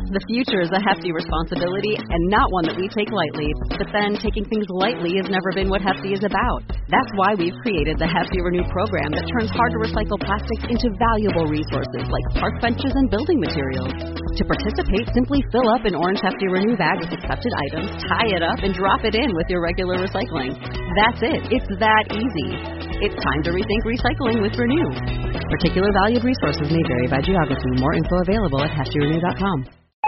The future is a hefty responsibility and not one that we take lightly. But then, taking things lightly has never been what Hefty is about. That's why we've created the Hefty Renew program that turns hard-to-recycle plastics into valuable resources like park benches and building materials. To participate, simply fill up an orange Hefty Renew bag with accepted items, tie it up, and drop it in with your regular recycling. That's it. It's that easy. It's time to rethink recycling with Renew. Particular valued resources may vary by geography. More info available at heftyrenew.com.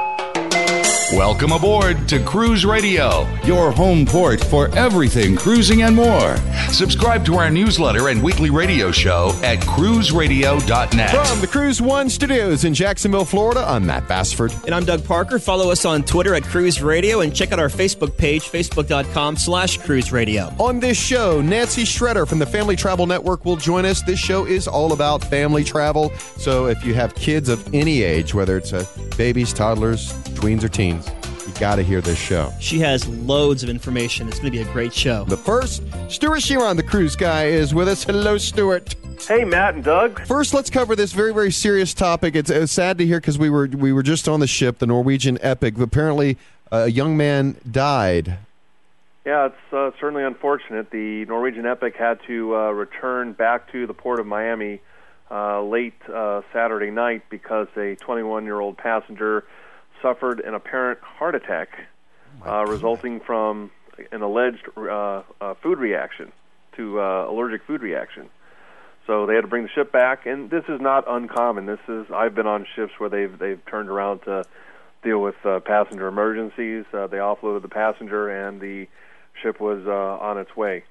Welcome aboard to Cruise Radio, your home port for everything cruising and more. Subscribe to our newsletter and weekly radio show at cruiseradio.net. From the Cruise One studios in Jacksonville, Florida, I'm Matt Bassford. And I'm Doug Parker. Follow us on Twitter at Cruise Radio and check out our Facebook page, facebook.com/Cruise Radio. On this show, Nancy Schroeder from the Family Travel Network will join us. This show is all about family travel. So if you have kids of any age, whether it's babies, toddlers, tweens, or teens, you got to hear this show. She has loads of information. It's going to be a great show. But first, Stuart Chiron, the cruise guy, is with us. Hello, Stuart. Hey, Matt and Doug. First, let's cover this very, very serious topic. It's sad to hear because we were just on the ship, the Norwegian Epic. Apparently, a young man died. Yeah, it's certainly unfortunate. The Norwegian Epic had to return back to the port of Miami late Saturday night because a 21-year-old passenger suffered an apparent heart attack resulting from an alleged food reaction to allergic food reaction. So they had to bring the ship back, and this is not uncommon. I've been on ships where they've turned around to deal with passenger emergencies. They offloaded the passenger, and the ship was on its way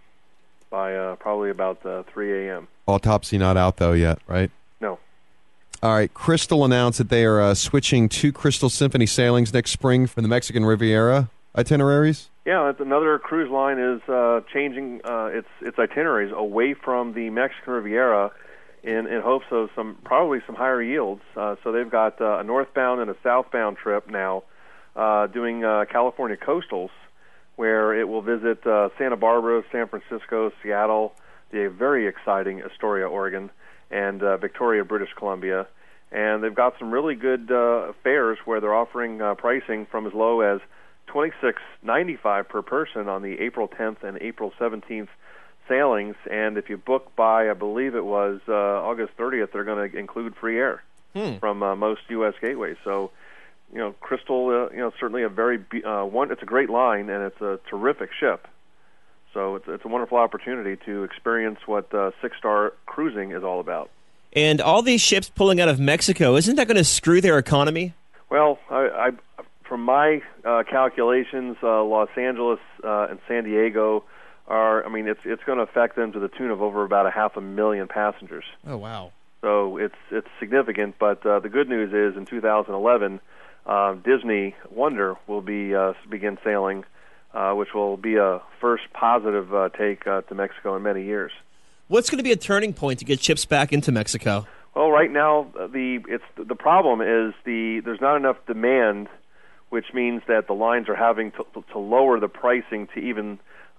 by probably about 3 a.m. Autopsy not out, though, yet, right? No. All right, Crystal announced that they are switching 2 Crystal Symphony sailings next spring from the Mexican Riviera itineraries. Yeah, another cruise line is changing its itineraries away from the Mexican Riviera in hopes of probably some higher yields. So they've got a northbound and a southbound trip now doing California coastals, where it will visit Santa Barbara, San Francisco, Seattle, the very exciting Astoria, Oregon, and Victoria, British Columbia. And they've got some really good fares where they're offering pricing from as low as $26.95 per person on the April 10th and April 17th sailings. And if you book by, I believe it was August 30th, they're going to include free air from most U.S. gateways. So, Crystal, certainly a very it's a great line, and it's a terrific ship. So it's a wonderful opportunity to experience what six-star cruising is all about. And all these ships pulling out of Mexico, isn't that going to screw their economy? Well, I from my calculations, Los Angeles and San Diego it's going to affect them to the tune of over about 500,000 passengers. Oh, wow. So it's significant, but the good news is in 2011, Disney Wonder will begin sailing, which will be a first positive take to Mexico in many years. What's going to be a turning point to get ships back into Mexico? Well, right now the problem is there's not enough demand, which means that the lines are having to lower the pricing to even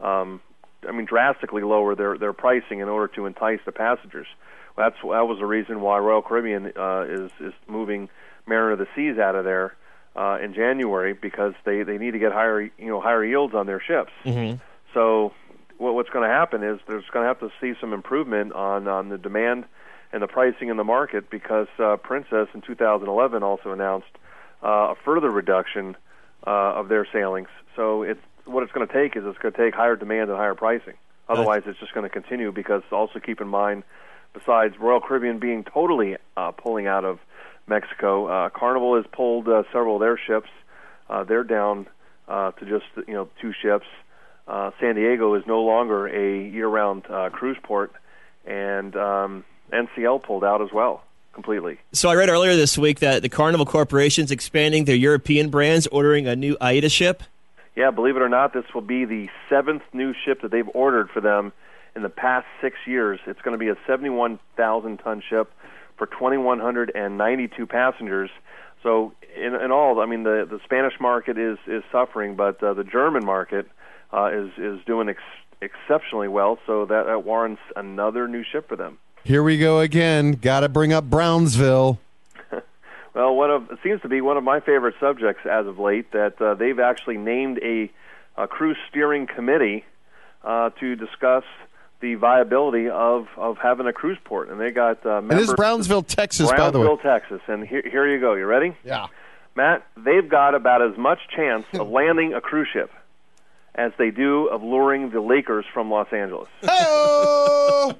drastically lower their pricing in order to entice the passengers. That was the reason why Royal Caribbean is moving Mariner of the Seas out of there in January, because they need to get higher yields on their ships. Mm-hmm. So what's going to happen is there's going to have to see some improvement on the demand and the pricing in the market, because Princess in 2011 also announced a further reduction of their sailings. So what it's going to take is it's going to take higher demand and higher pricing. Otherwise, it's just going to continue, because also keep in mind, besides Royal Caribbean being totally pulling out of Mexico, Carnival has pulled several of their ships. They're down to just 2 ships. San Diego is no longer a year-round cruise port, and NCL pulled out as well completely. So I read earlier this week that the Carnival Corporation's expanding their European brands, ordering a new AIDA ship. Yeah, believe it or not, this will be the 7th new ship that they've ordered for them in the past 6 years. It's going to be a 71,000-ton ship for 2,192 passengers. So in all, the Spanish market is suffering, but the German market is doing exceptionally well, so that warrants another new ship for them. Here we go again. Got to bring up Brownsville. Well, it seems to be one of my favorite subjects as of late, that they've actually named a cruise steering committee to discuss the viability of having a cruise port. And they got members. And this is Brownsville, Texas, by the way. Brownsville, Texas. And here you go. You ready? Yeah. Matt, they've got about as much chance of landing a cruise ship as they do of luring the Lakers from Los Angeles. Hey-o!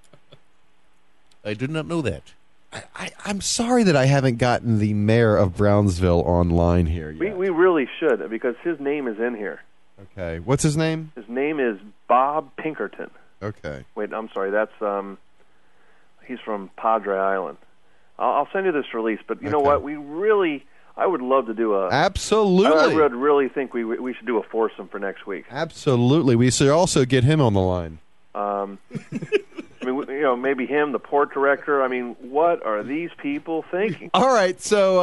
I did not know that. I'm sorry that I haven't gotten the mayor of Brownsville online here yet. We really should, because his name is in here. Okay. What's his name? His name is Bob Pinkerton. Okay. Wait, I'm sorry. That's he's from Padre Island. I'll send you this release, but you know what? I would love to do a... Absolutely. I would really think we should do a foursome for next week. Absolutely. We should also get him on the line. I mean, maybe him, the port director. I mean, what are these people thinking? All right,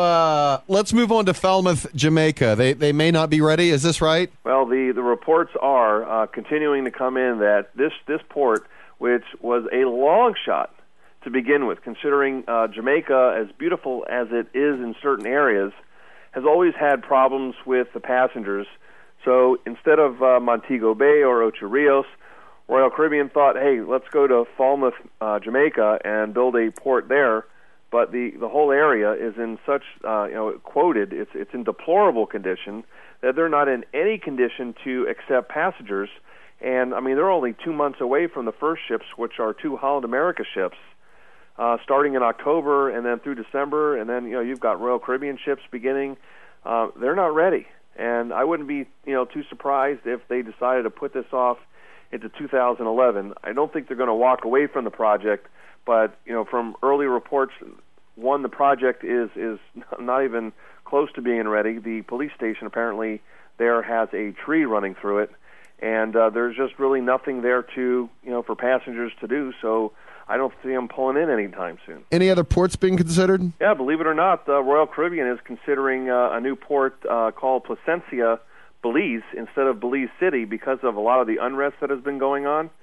so let's move on to Falmouth, Jamaica. They may not be ready. Is this right? Well, the reports are continuing to come in that this port, which was a long shot to begin with, considering Jamaica, as beautiful as it is in certain areas, has always had problems with the passengers. So instead of Montego Bay or Ocho Rios, Royal Caribbean thought, hey, let's go to Falmouth, Jamaica, and build a port there. But the whole area is in such, quoted, it's in deplorable condition that they're not in any condition to accept passengers. And, I mean, they're only 2 months away from the first ships, which are 2 Holland America ships, starting in October and then through December. And then, you've got Royal Caribbean ships beginning. They're not ready. And I wouldn't be, too surprised if they decided to put this off into 2011. I don't think they're going to walk away from the project, but from early reports, the project is not even close to being ready. The police station apparently there has a tree running through it, and there's just really nothing there to for passengers to do. So I don't see them pulling in anytime soon. Any other ports being considered? Yeah, believe it or not, Royal Caribbean is considering a new port called Placencia, Belize, instead of Belize City, because of a lot of the unrest that has been going on.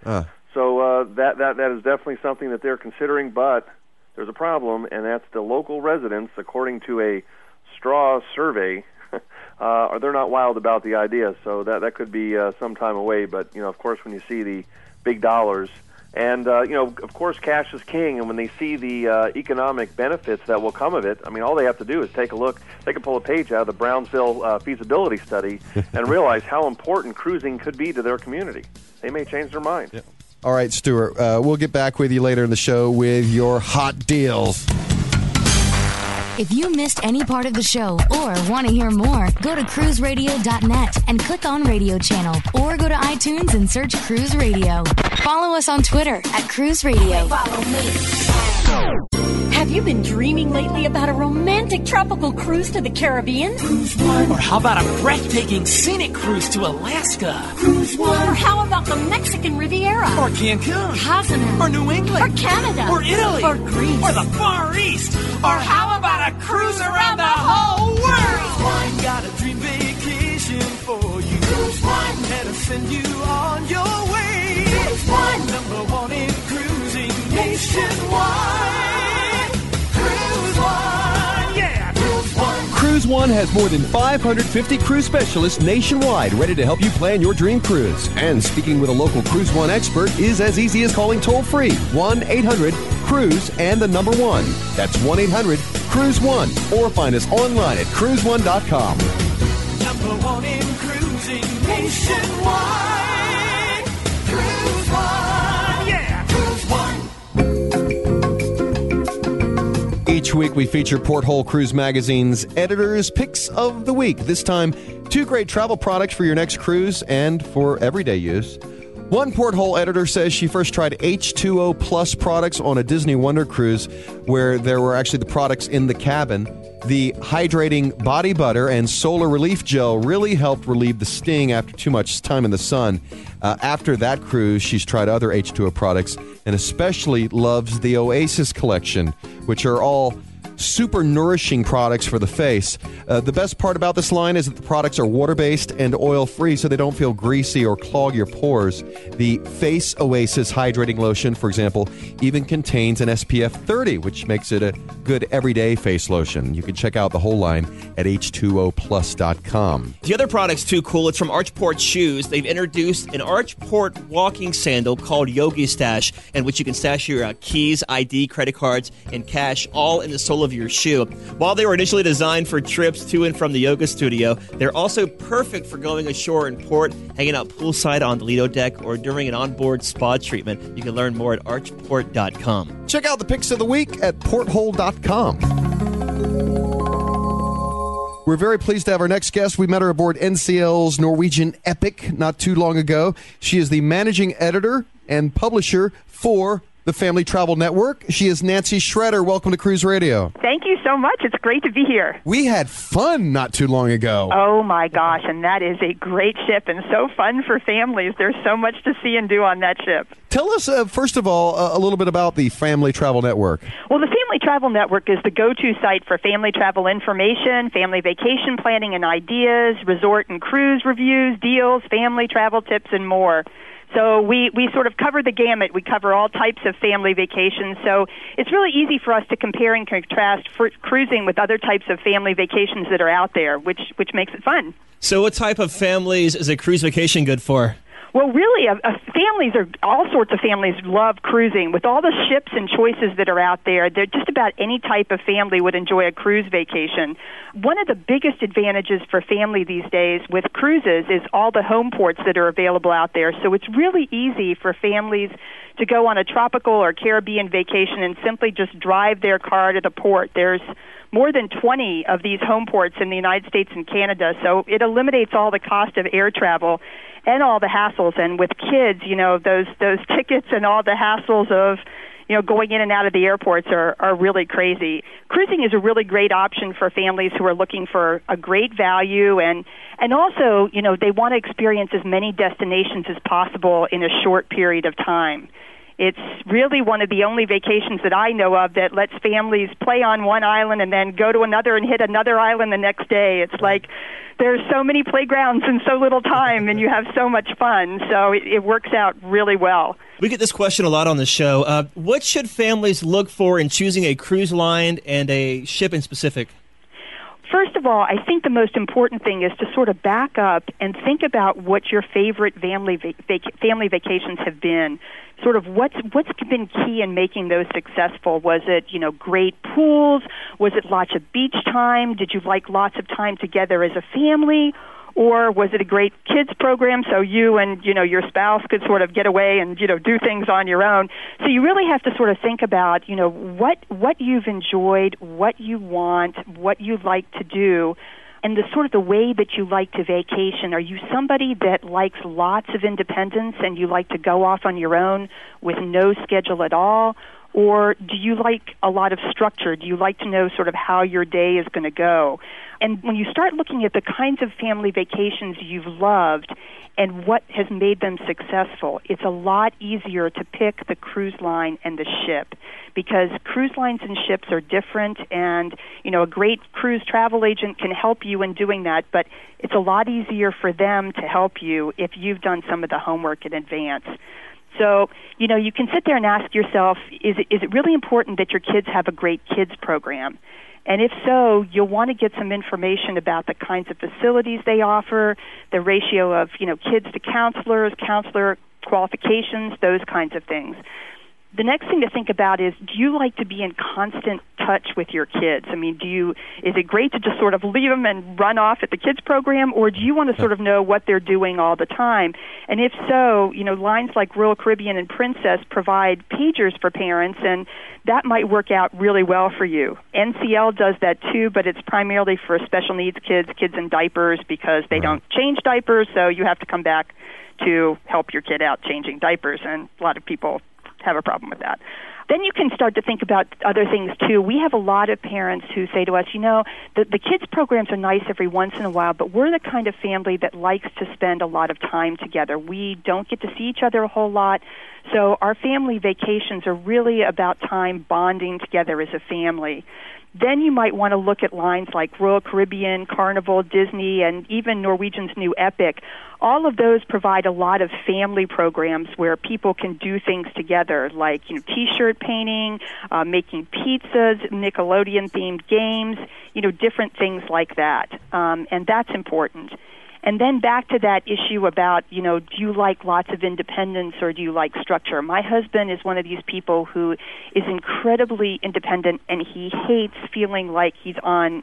So that is definitely something that they're considering, but there's a problem, and that's the local residents, according to a straw survey, they're not wild about the idea. So that could be some time away. But of course, when you see the big dollars, and of course, cash is king. And when they see the economic benefits that will come of it, I mean, all they have to do is take a look. They can pull a page out of the Brownsville feasibility study and realize how important cruising could be to their community. They may change their mind. Yeah. All right, Stuart, we'll get back with you later in the show with your hot deals. If you missed any part of the show or want to hear more, go to cruiseradio.net and click on Radio Channel, or go to iTunes and search Cruise Radio. Follow us on Twitter at Cruise Radio. Follow me. Have you been dreaming lately about a romantic tropical cruise to the Caribbean? Cruise One. Or how about a breathtaking scenic cruise to Alaska? Cruise One. Or how about the Mexican Riviera? Or Cancun? Cozumel? Or New England? Or Canada? Or Italy? Or Greece? Or the Far East? Or how about a cruise around the whole world? Cruise One. Got a dream vacation for you. Cruise One. That'll send you on your way. Cruise One. Number one in cruising nationwide. Cruise One has more than 550 cruise specialists nationwide ready to help you plan your dream cruise. And speaking with a local Cruise One expert is as easy as calling toll-free 1-800-CRUISE and the number 1. That's 1-800-CRUISE-1. Or find us online at cruise1.com. Number one in cruising nationwide. Cruise One. Yeah, Cruise One. Each week we feature Porthole Cruise Magazine's Editor's Picks of the Week. This time, 2 great travel products for your next cruise and for everyday use. One Porthole editor says she first tried H2O Plus products on a Disney Wonder cruise where there were actually the products in the cabin. The hydrating body butter and solar relief gel really helped relieve the sting after too much time in the sun. After that cruise, she's tried other H2O products and especially loves the Oasis collection, which are all super nourishing products for the face. The best part about this line is that the products are water-based and oil-free, so they don't feel greasy or clog your pores. The Face Oasis Hydrating Lotion, for example, even contains an SPF 30, which makes it a good everyday face lotion. You can check out the whole line at H2OPlus.com. The other product's too cool. It's from Archport Shoes. They've introduced an Archport walking sandal called Yogi Stash, in which you can stash your keys, ID, credit cards, and cash all in the sole of your shoe. While they were initially designed for trips to and from the yoga studio, they're also perfect for going ashore in port, hanging out poolside on the Lido deck, or during an onboard spa treatment. You can learn more at archport.com. Check out the picks of the week at porthole.com. We're very pleased to have our next guest. We met her aboard NCL's Norwegian Epic not too long ago. She is the managing editor and publisher for the Family Travel Network. She is Nancy Schroeder. Welcome to Cruise Radio. Thank you so much. It's great to be here. We had fun not too long ago. Oh, my gosh, and that is a great ship and so fun for families. There's so much to see and do on that ship. Tell us, first of all, a little bit about the Family Travel Network. Well, the Family Travel Network is the go-to site for family travel information, family vacation planning and ideas, resort and cruise reviews, deals, family travel tips, and more. So we sort of cover the gamut. We cover all types of family vacations. So it's really easy for us to compare and contrast cruising with other types of family vacations that are out there, which makes it fun. So what type of families is a cruise vacation good for? Well, really, all sorts of families love cruising. With all the ships and choices that are out there, just about any type of family would enjoy a cruise vacation. One of the biggest advantages for family these days with cruises is all the home ports that are available out there. So it's really easy for families to go on a tropical or Caribbean vacation and simply just drive their car to the port. There's more than 20 of these home ports in the United States and Canada, so it eliminates all the cost of air travel and all the hassles. And with kids, those tickets and all the hassles of going in and out of the airports are really crazy. Cruising is a really great option for families who are looking for a great value and also, they want to experience as many destinations as possible in a short period of time. It's really one of the only vacations that I know of that lets families play on one island and then go to another and hit another island the next day. It's like there's so many playgrounds in so little time, and you have so much fun. So it works out really well. We get this question a lot on the show. What should families look for in choosing a cruise line and a ship in specific? First of all, I think the most important thing is to sort of back up and think about what your favorite family vacations have been. Sort of what's been key in making those successful? Was it, great pools? Was it lots of beach time? Did you like lots of time together as a family? Or was it a great kids program so you and, your spouse could sort of get away and, do things on your own? So you really have to sort of think about, what you've enjoyed, what you want, what you like to do, and the sort of the way that you like to vacation. Are you somebody that likes lots of independence and you like to go off on your own with no schedule at all? Or do you like a lot of structure? Do you like to know sort of how your day is going to go? And when you start looking at the kinds of family vacations you've loved and what has made them successful, it's a lot easier to pick the cruise line and the ship, because cruise lines and ships are different, and a great cruise travel agent can help you in doing that, but it's a lot easier for them to help you if you've done some of the homework in advance. So, you can sit there and ask yourself, is it really important that your kids have a great kids program? And if so, you'll want to get some information about the kinds of facilities they offer, the ratio of, kids to counselor qualifications, those kinds of things. The next thing to think about is, do you like to be in constant touch with your kids? I mean, is it great to just sort of leave them and run off at the kids program, or do you want to sort of know what they're doing all the time? And if so, lines like Royal Caribbean and Princess provide pagers for parents, and that might work out really well for you. NCL does that too, but it's primarily for special needs kids in diapers, because they don't change diapers, so you have to come back to help your kid out changing diapers, and a lot of people have a problem with that. Then you can start to think about other things too. We have a lot of parents who say to us, the kids programs are nice every once in a while, but we're the kind of family that likes to spend a lot of time together. We don't get to see each other a whole lot, so our family vacations are really about time bonding together as a family. then you might want to look at lines like Royal Caribbean, Carnival, Disney, and even Norwegian's new Epic. All of those provide a lot of family programs where people can do things together, like T-shirt painting, making pizzas, Nickelodeon-themed games, different things like that, and that's important. And then back to that issue about, do you like lots of independence or do you like structure? My husband is one of these people who is incredibly independent, and he hates feeling like he's on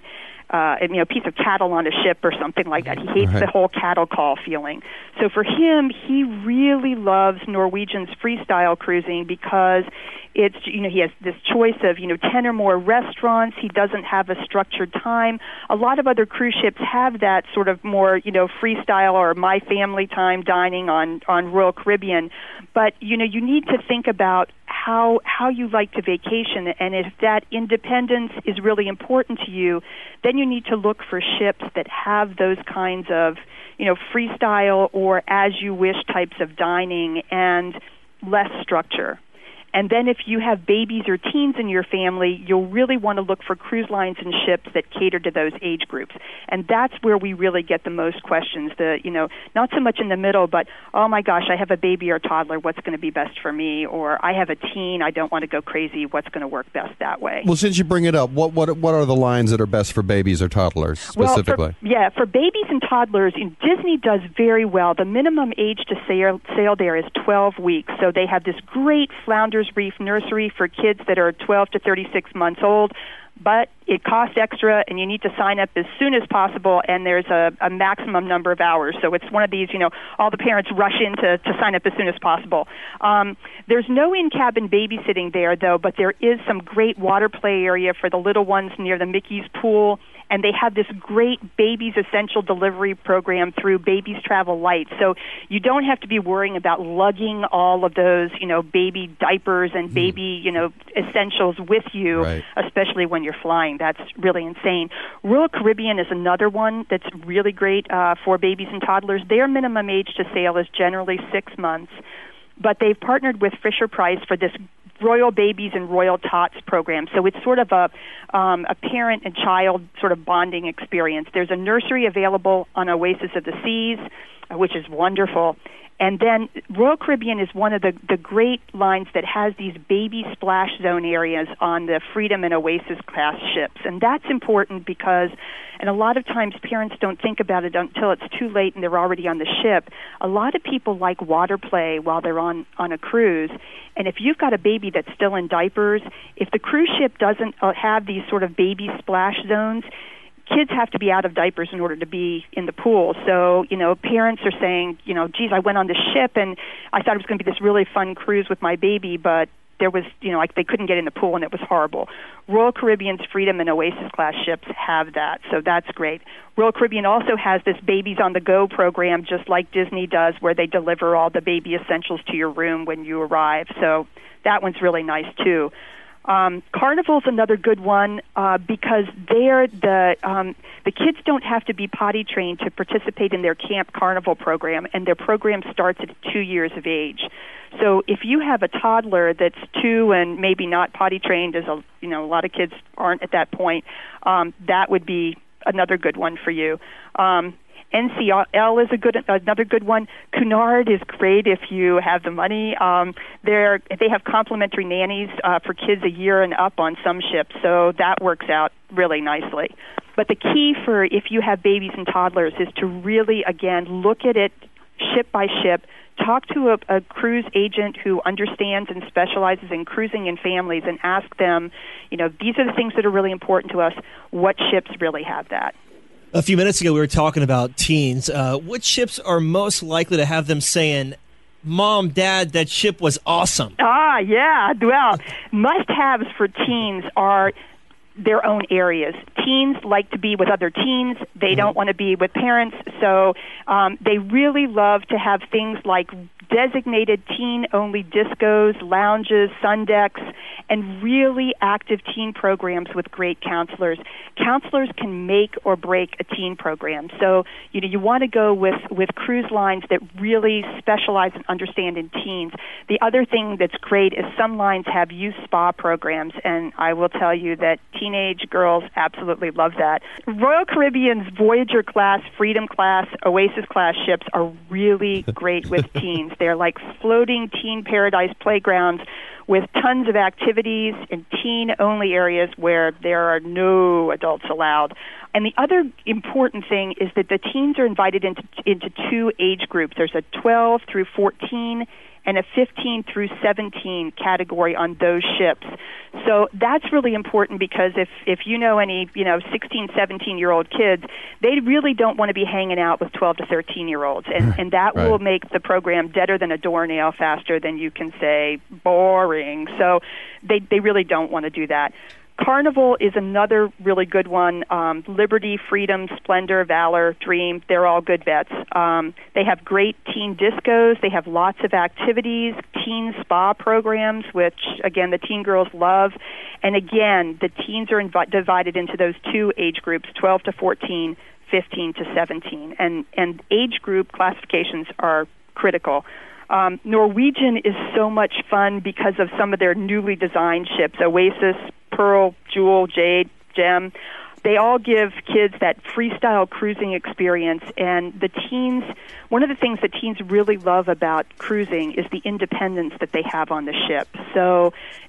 a piece of cattle on a ship or something like that. He hates the whole cattle call feeling. So for him, he really loves Norwegian's freestyle cruising because it's, he has this choice of, 10 or more restaurants. He doesn't have a structured time. A lot of other cruise ships have that sort of more, freestyle or my family time dining on Royal Caribbean. But, you need to think about how you like to vacation, and if that independence is really important to you, then you need to look for ships that have those kinds of, freestyle or as you wish types of dining and less structure. And then if you have babies or teens in your family, you'll really want to look for cruise lines and ships that cater to those age groups. And that's where we really get the most questions. Not so much in the middle, but, oh my gosh, I have a baby or toddler, what's going to be best for me? Or I have a teen, I don't want to go crazy, what's going to work best that way? Well, since you bring it up, what are the lines that are best for babies or toddlers specifically? Well, for babies and toddlers, Disney does very well. The minimum age to sail there is 12 weeks. So they have this great Flounders Reef nursery for kids that are 12 to 36 months old, but it costs extra, and you need to sign up as soon as possible, and there's a maximum number of hours. So it's one of these, all the parents rush in to sign up as soon as possible. There's no in-cabin babysitting there, though, but there is some great water play area for the little ones near the Mickey's pool, and they have this great Babies Essential Delivery program through Babies Travel Light. So you don't have to be worrying about lugging all of those, baby diapers and baby, essentials with you, especially when you're flying. That's really insane. Royal Caribbean is another one that's really great for babies and toddlers. Their minimum age to sail is generally 6 months, but they've partnered with Fisher-Price for this Royal Babies and Royal Tots program. So it's sort of a parent and child sort of bonding experience. There's a nursery available on Oasis of the Seas, which is wonderful. And then Royal Caribbean is one of the great lines that has these baby splash zone areas on the Freedom and Oasis class ships. And that's important because, and a lot of times parents don't think about it until it's too late and they're already on the ship. A lot of people like water play while they're on a cruise. And if you've got a baby that's still in diapers, if the cruise ship doesn't have these sort of baby splash zones, kids have to be out of diapers in order to be in the pool. So, parents are saying, geez, I went on the ship and I thought it was going to be this really fun cruise with my baby, but there was, they couldn't get in the pool and it was horrible. Royal Caribbean's Freedom and Oasis class ships have that, so that's great. Royal Caribbean also has this Babies on the Go program, just like Disney does, where they deliver all the baby essentials to your room when you arrive. So that one's really nice too. Carnival's another good one because there the kids don't have to be potty trained to participate in their Camp Carnival program, and their program starts at 2 years of age. So if you have a toddler that's 2 and maybe not potty trained, as a lot of kids aren't at that point, that would be another good one for you. NCL is another good one. Cunard is great if you have the money. They have complimentary nannies for kids a year and up on some ships, so that works out really nicely. But the key for if you have babies and toddlers is to really, again, look at it ship by ship. Talk to a cruise agent who understands and specializes in cruising in families and ask them, these are the things that are really important to us. What ships really have that? A few minutes ago, we were talking about teens. Which ships are most likely to have them saying, Mom, Dad, that ship was awesome? Yeah. Well, must-haves for teens are their own areas. Teens like to be with other teens. They don't want to be with parents. So they really love to have things like designated teen-only discos, lounges, sun decks, and really active teen programs with great counselors. Counselors can make or break a teen program. So, you want to go with cruise lines that really specialize and understand in teens. The other thing that's great is some lines have youth spa programs, and I will tell you that teenage girls absolutely love that. Royal Caribbean's Voyager class, Freedom class, Oasis class ships are really great with teens. They're like floating teen paradise playgrounds with tons of activities in teen-only areas where there are no adults allowed. And the other important thing is that the teens are invited into two age groups. There's a 12 through 14 and a 15 through 17 category on those ships. So that's really important because if you know any, 16, 17-year-old kids, they really don't want to be hanging out with 12 to 13-year-olds. And that will make the program deader than a doornail faster than you can say boring. So they really don't want to do that. Carnival is another really good one. Liberty, Freedom, Splendor, Valor, Dream, they're all good bets. They have great teen discos. They have lots of activities, teen spa programs, which, again, the teen girls love. And, again, the teens are divided into those two age groups, 12 to 14, 15 to 17. And age group classifications are critical. Norwegian is so much fun because of some of their newly designed ships, Oasis, Pearl, Jewel, Jade, Gem. They all give kids that freestyle cruising experience, and the teens, one of the things that teens really love about cruising is the independence that they have on the ship. So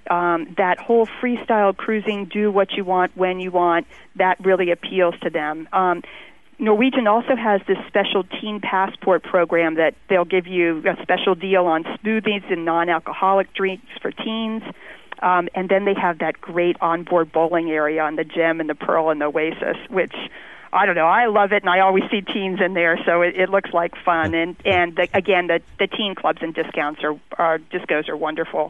that whole freestyle cruising, do what you want, when you want, that really appeals to them. Norwegian also has this special teen passport program that they'll give you a special deal on smoothies and non-alcoholic drinks for teens. And then they have that great onboard bowling area on the Gem and the Pearl and the Oasis, which, I don't know, I love it, and I always see teens in there, so it looks like fun. And again, the teen clubs and discos are wonderful.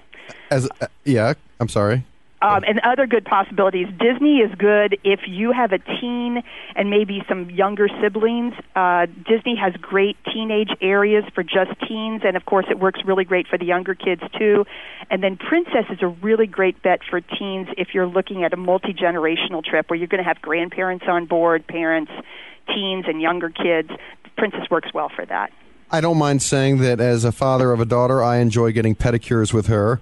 I'm sorry. And other good possibilities. Disney is good if you have a teen and maybe some younger siblings. Disney has great teenage areas for just teens, and of course it works really great for the younger kids too. And then Princess is a really great bet for teens if you're looking at a multi-generational trip where you're going to have grandparents on board, parents, teens, and younger kids. Princess works well for that. I don't mind saying that as a father of a daughter, I enjoy getting pedicures with her.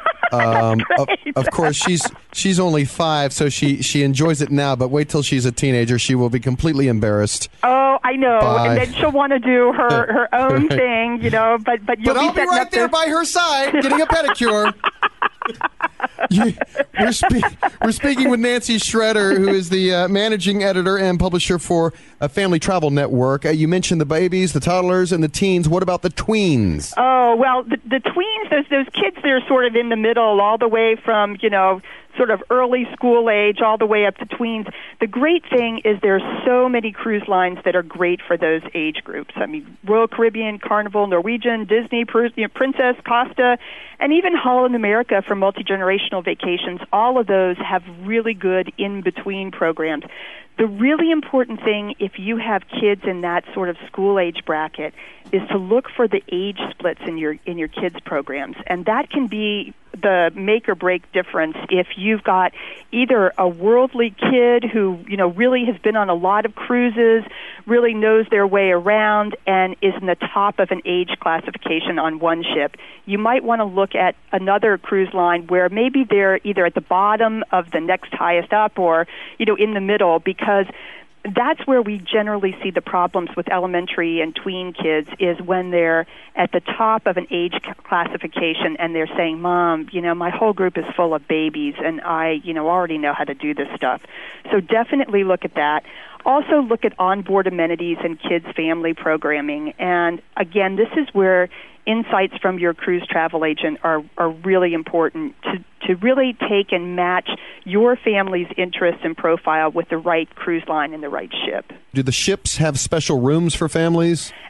Of course, she's only 5, so she enjoys it now. But wait till she's a teenager; she will be completely embarrassed. Oh, I know, and then she'll want to do her own thing, But you'll I'll be right there by her side, getting a pedicure. We're speaking with Nancy Schroeder, who is the managing editor and publisher for Family Travel Network. You mentioned the babies, the toddlers, and the teens. What about the tweens? Oh, well, the tweens, those kids that are sort of in the middle, all the way from, sort of early school age all the way up to tweens. The great thing is there's so many cruise lines that are great for those age groups. I mean, Royal Caribbean, Carnival, Norwegian, Disney, Princess, Costa, and even Holland America for multi-generational vacations. All of those have really good in-between programs. The really important thing, if you have kids in that sort of school age bracket, is to look for the age splits in your kids' programs, and that can be the make or break difference if you've got either a worldly kid who really has been on a lot of cruises, really knows their way around, and is in the top of an age classification on one ship. You might want to look at another cruise line where maybe they're either at the bottom of the next highest up or in the middle, because that's where we generally see the problems with elementary and tween kids, is when they're at the top of an age classification and they're saying, Mom, my whole group is full of babies and I, already know how to do this stuff. So definitely look at that. Also look at onboard amenities and kids' family programming. And again, this is where insights from your cruise travel agent are really important to really take and match your family's interests and profile with the right cruise line and the right ship. Do the ships have special rooms for families?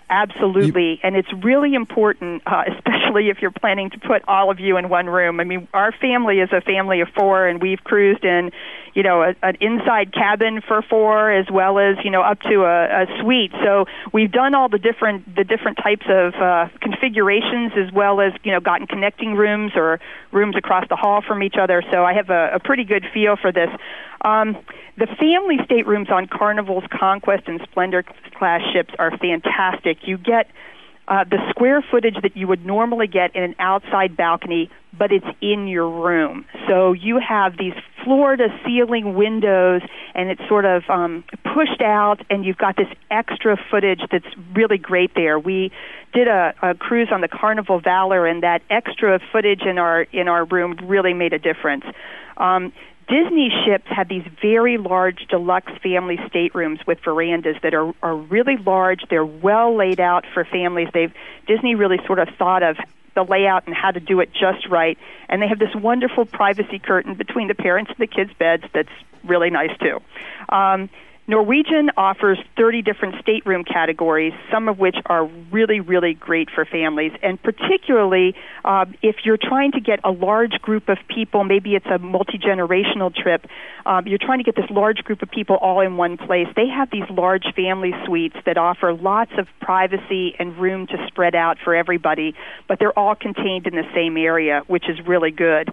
Absolutely, and it's really important, especially if you're planning to put all of you in one room. I mean, our family is a family of 4, and we've cruised in, an inside cabin for 4, as well as, up to a suite. So we've done all the different types of configurations, as well as, gotten connecting rooms or rooms across the hall from each other. So I have a pretty good feel for this. The family staterooms on Carnival's Conquest and Splendor class ships are fantastic. You get the square footage that you would normally get in an outside balcony, but it's in your room. So you have these floor-to-ceiling windows, and it's sort of pushed out, and you've got this extra footage that's really great there. We did a cruise on the Carnival Valor, and that extra footage in our room really made a difference. Disney ships have these very large deluxe family staterooms with verandas that are really large. They're well laid out for families. Disney really sort of thought of the layout and how to do it just right. And they have this wonderful privacy curtain between the parents and the kids' beds that's really nice, too. Norwegian offers 30 different stateroom categories, some of which are really, really great for families. And particularly if you're trying to get a large group of people, maybe it's a multi-generational trip, you're trying to get this large group of people all in one place. They have these large family suites that offer lots of privacy and room to spread out for everybody, but they're all contained in the same area, which is really good.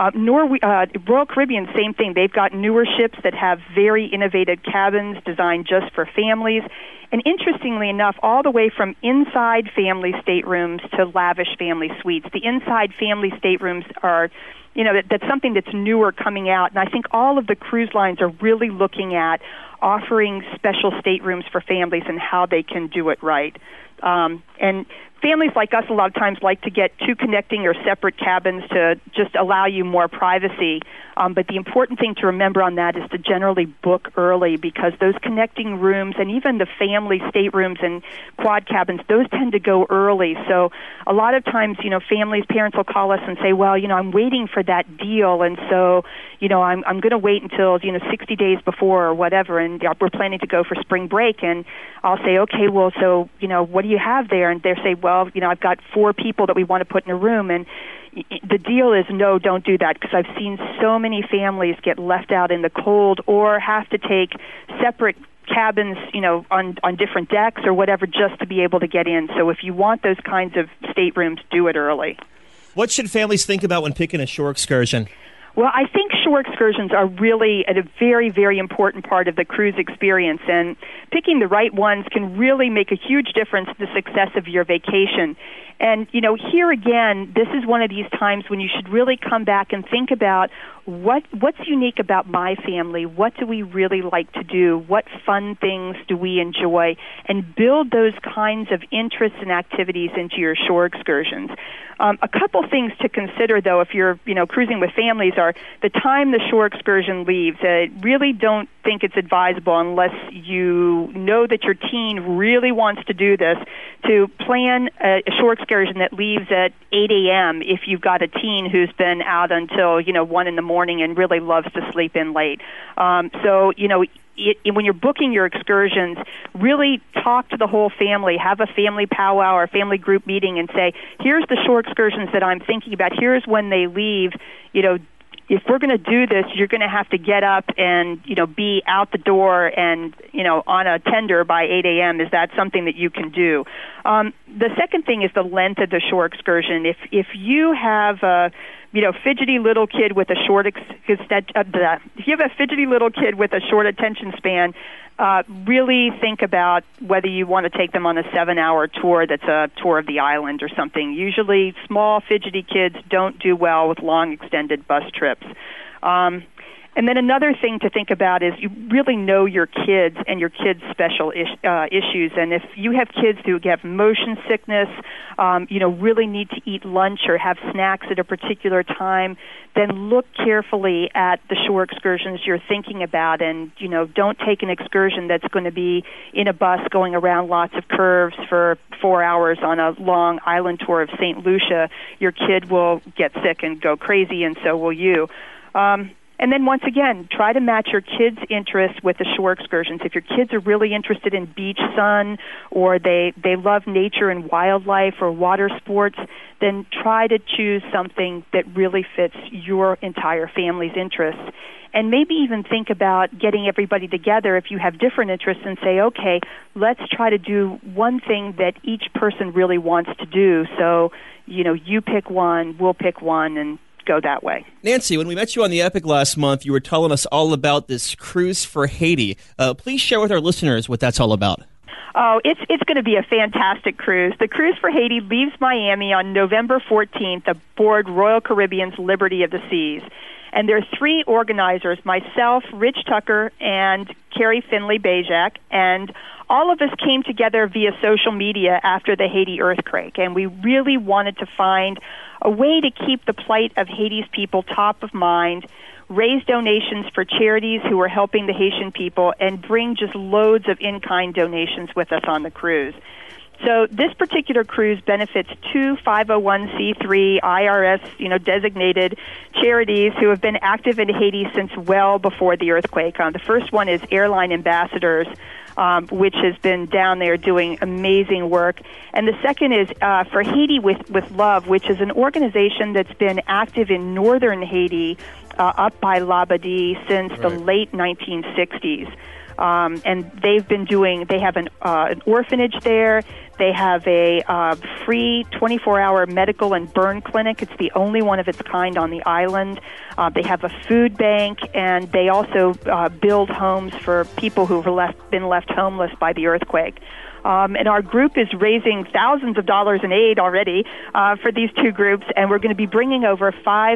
Royal Caribbean, same thing. They've got newer ships that have very innovative cabins designed just for families. And interestingly enough, all the way from inside family staterooms to lavish family suites. The inside family staterooms are, that's something that's newer coming out. And I think all of the cruise lines are really looking at offering special staterooms for families and how they can do it right. And families like us a lot of times like to get 2 connecting or separate cabins to just allow you more privacy. But the important thing to remember on that is to generally book early, because those connecting rooms and even the family staterooms and quad cabins, those tend to go early. So a lot of times, parents will call us and say, well, I'm waiting for that deal. And so, I'm going to wait until, 60 days before or whatever. And we're planning to go for spring break. And I'll say, okay, well, so, what do you have there? And they'll say, well, I've got 4 people that we want to put in a room. And the deal is, no, don't do that, because I've seen so many families get left out in the cold or have to take separate cabins, on different decks or whatever, just to be able to get in. So if you want those kinds of staterooms, do it early. What should families think about when picking a shore excursion? Well, I think shore excursions are really a very, very important part of the cruise experience, and picking the right ones can really make a huge difference to the success of your vacation. And, here again, this is one of these times when you should really come back and think about what's unique about my family, what do we really like to do, what fun things do we enjoy, and build those kinds of interests and activities into your shore excursions. A couple things to consider, though, if you're, cruising with families, are the time the shore excursion leaves. Really don't think it's advisable, unless you know that your teen really wants to do this, to plan a shore excursion that leaves at 8 a.m. if you've got a teen who's been out until, 1 in the morning and really loves to sleep in late. When you're booking your excursions, really talk to the whole family, have a family powwow or family group meeting and say, here's the shore excursions that I'm thinking about, here's when they leave. If we're going to do this, you're going to have to get up and, be out the door and, on a tender by 8 a.m. Is that something that you can do? The second thing is the length of the shore excursion. If you have a fidgety little kid with a short if you have a fidgety little kid with a short attention span, really think about whether you want to take them on a 7-hour tour that's a tour of the island or something. Usually small, fidgety kids don't do well with long, extended bus trips. And then another thing to think about is you really know your kids and your kids' special issues. And if you have kids who have motion sickness, really need to eat lunch or have snacks at a particular time, then look carefully at the shore excursions you're thinking about. And, don't take an excursion that's going to be in a bus going around lots of curves for 4 hours on a long island tour of St. Lucia. Your kid will get sick and go crazy, and so will you. And then once again, try to match your kids' interests with the shore excursions. If your kids are really interested in beach sun, or they love nature and wildlife or water sports, then try to choose something that really fits your entire family's interests. And maybe even think about getting everybody together if you have different interests and say, okay, let's try to do one thing that each person really wants to do. So, you pick one, we'll pick one, and go that way. Nancy, when we met you on the Epic last month, you were telling us all about this cruise for Haiti. Please share with our listeners what that's all about. Oh, it's going to be a fantastic cruise. The Cruise for Haiti leaves Miami on November 14th aboard Royal Caribbean's Liberty of the Seas. And there are three organizers, myself, Rich Tucker, and Carrie Finley-Bajak, and all of us came together via social media after the Haiti earthquake, and we really wanted to find a way to keep the plight of Haiti's people top of mind, raise donations for charities who are helping the Haitian people, and bring just loads of in-kind donations with us on the cruise. So this particular cruise benefits two 501c3 IRS, designated charities who have been active in Haiti since well before the earthquake. The first one is Airline Ambassadors, which has been down there doing amazing work. And the second is For Haiti with Love, which is an organization that's been active in northern Haiti up by Labadie since the late 1960s. And they have an orphanage there. They have a free 24-hour medical and burn clinic. It's the only one of its kind on the island. They have a food bank, and they also build homes for people who have been left homeless by the earthquake. And our group is raising thousands of dollars in aid already for these two groups, and we're going to be bringing over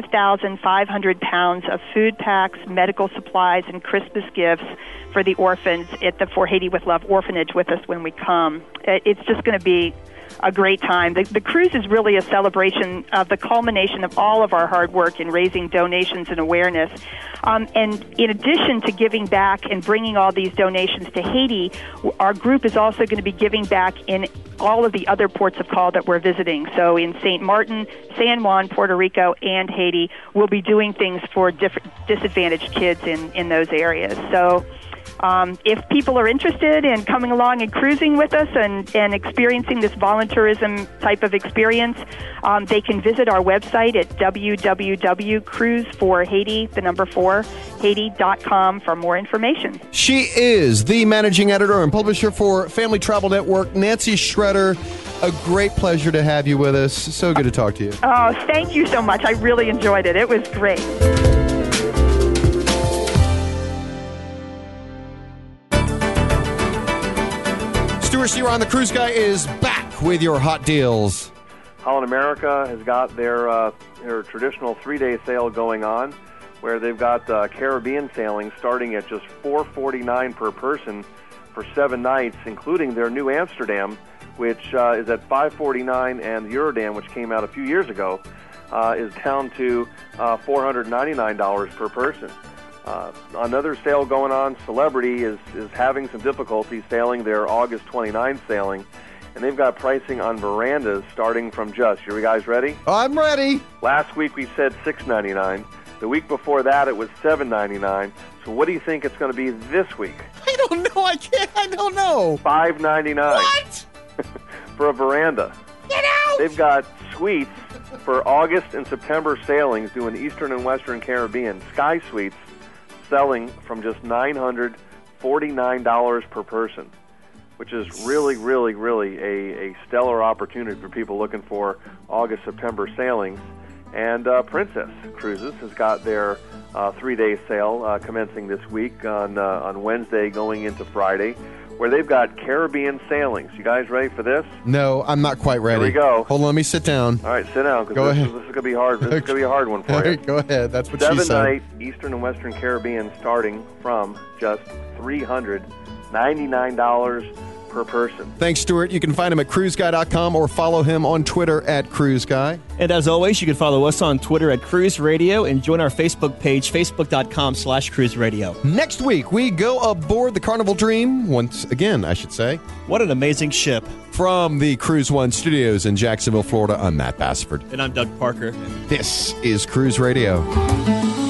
5,500 pounds of food packs, medical supplies, and Christmas gifts for the orphans at the For Haiti with Love orphanage with us when we come. It's just going to be a great time. The cruise is really a celebration of the culmination of all of our hard work in raising donations and awareness. And in addition to giving back and bringing all these donations to Haiti, our group is also going to be giving back in all of the other ports of call that we're visiting. So in St. Martin, San Juan, Puerto Rico, and Haiti, we'll be doing things for disadvantaged kids in those areas. So if people are interested in coming along and cruising with us and experiencing this volunteerism type of experience, they can visit our website at www.cruise4haiti.com for more information. She is the managing editor and publisher for Family Travel Network, Nancy Shredder. A great pleasure to have you with us. So good to talk to you. Oh, thank you so much. I really enjoyed it. It was great. Stuart Ciron, the Cruise Guy, is back with your hot deals. Holland America has got their traditional 3-day sale going on, where they've got Caribbean sailing starting at just $449 per person for 7 nights, including their new Amsterdam, which is at $549, and the Eurodam, which came out a few years ago, is down to $499 per person. Another sale going on, Celebrity is having some difficulty sailing their August 29th sailing, and they've got pricing on verandas starting from just, are you guys ready? I'm ready. Last week we said $699. The week before that it was $799. So what do you think it's going to be this week? I don't know. I don't know. $599. What? For a veranda. Get out! They've got suites for August and September sailings doing Eastern and Western Caribbean. Sky Suites selling from just $949 per person, which is really, really, really a stellar opportunity for people looking for August, September sailings. And Princess Cruises has got their 3-day sale commencing this week on Wednesday going into Friday, where they've got Caribbean sailings. You guys ready for this? No, I'm not quite ready. Here we go. Hold on, let me sit down. All right, sit down, because this is going to be hard. This is going to be a hard one for you. Go ahead. That's what she said. 7-night Eastern and Western Caribbean starting from just $399 per person. Thanks, Stuart. You can find him at cruiseguy.com or follow him on Twitter at cruiseguy. And as always, you can follow us on Twitter at Cruise Radio and join our Facebook page, facebook.com/Cruise Radio. Next week, we go aboard the Carnival Dream, once again, I should say. What an amazing ship. From the Cruise One studios in Jacksonville, Florida, I'm Matt Bassford. And I'm Doug Parker. This is Cruise Radio.